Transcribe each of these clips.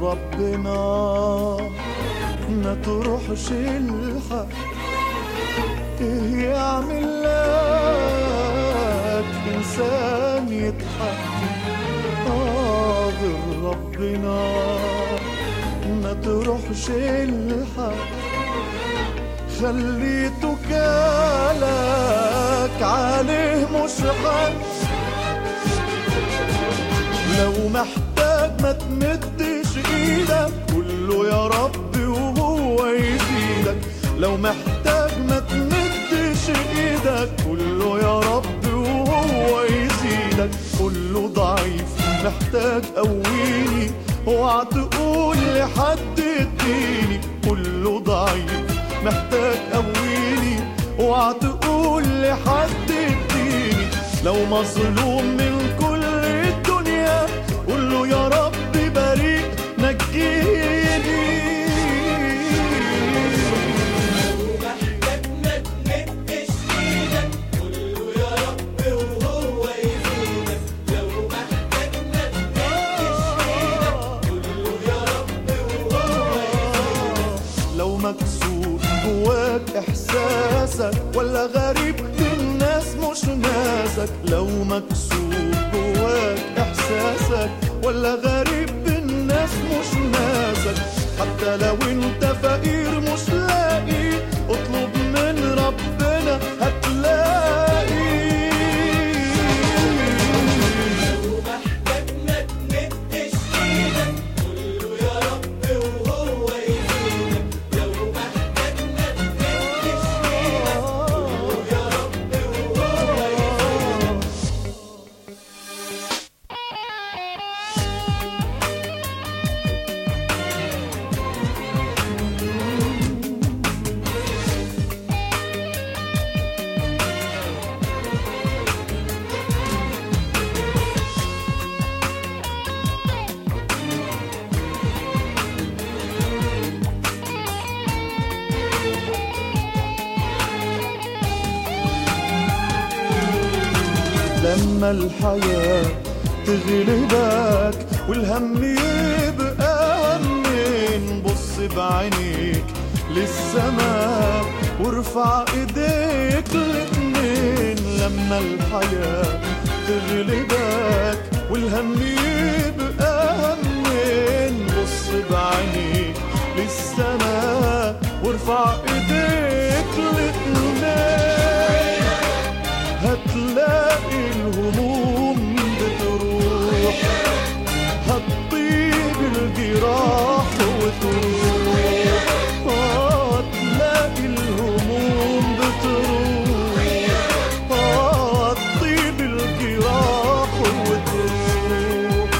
ربنا ما تروحش الحق. ايه يعمل لك انسان يضحك؟ غير ربنا ما تروحش الحق. خليته كالك عليه مش حق. لو محتاج ما تمدش ايدك، قوله يا رب وهو يزيدك. لو محتاج ما تمدش ايدك، قوله يا رب وهو يزيدك. قوله ضعيف محتاج قويني، اوعى تقول لحد اديني. قوله ضعيف محتاج قويني، اوعى تقول لحد اديني. لو مظلوم من كل الدنيا، قوله يا رب بريء نجيني. لو محتاج ما تمدش ايدك، قوله يا رب وهو يزيدك. لو محتاج ما تمدش ايدك، قوله يا رب وهو يزيدك. لو مكسور جواك احساسك، ولا غريب للناس مش ناسك. لو مكسور جواك احساسك، ولا غريب بالناس مش ناسك. حتى لو انت فقير مش لاقي، اطلب من ربنا هتلاقي. لو محتاج ما تمدش ايدك، قوله يا رب وهو يزيدك. لو محتاج ما تمدش ايدك، قوله يا رب وهو يزيدك. لما الحياة تغلبك والهم يبقى همين، بص بعينيك للسماء وارفع ايديك الاتنين. لما الحياة تغلبك والهم يبقى همين، بص بعينيك للسماء وارفع ايديك الاتنين. هتلاقي الهموم بتروح، هتطيب الجراح وتروح. هتلاقي الهموم بتروح، هتطيب الجراح وتروح.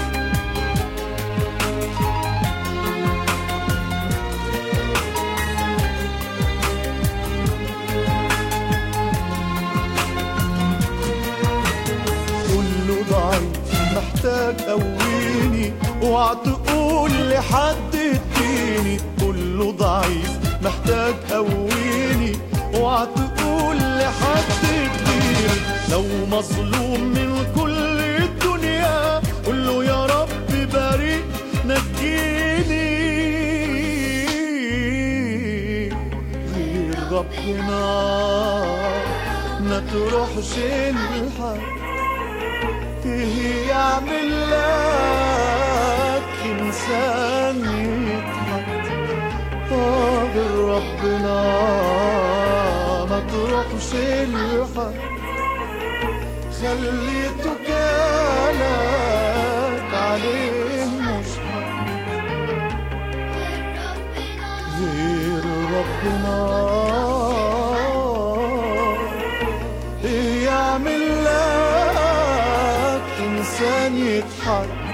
محتاج قويني، اوعى تقول لحد اديني. كله ضعيف محتاج قويني، اوعى تقول لحد اديني. لو مظلوم من كل الدنيا، قوله يا رب بريء نجيني. غير ربنا ما تروحش الحق. ايه يعمل لك انسان يضحك؟ غير ربنا ما تروحش الحق. خليته كالك عليه مش حق. غير ربنا ايه يعمل لك انسان يضحك؟